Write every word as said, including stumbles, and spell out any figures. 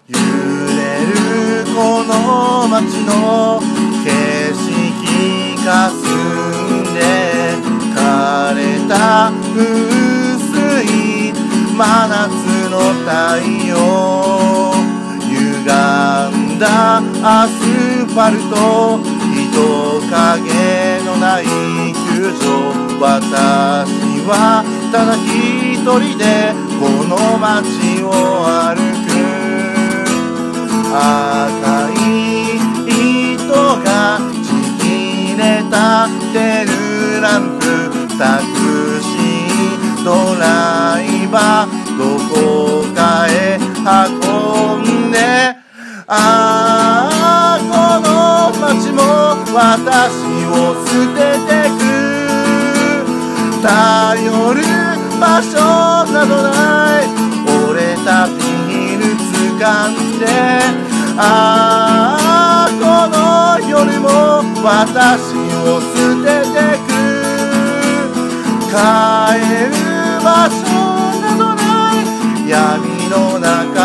揺れるこの街の景色かすんで枯れた薄い真夏の太陽歪んだアスファルト人影のない球場私はただ一人でこの街を歩く赤い糸がちぎれたテルランプタクシードライバーどこかへ運んでああこの街も私を捨ててく頼る場所などない折れたビール掴んでああこの夜も私を捨ててく帰る場所などない闇の中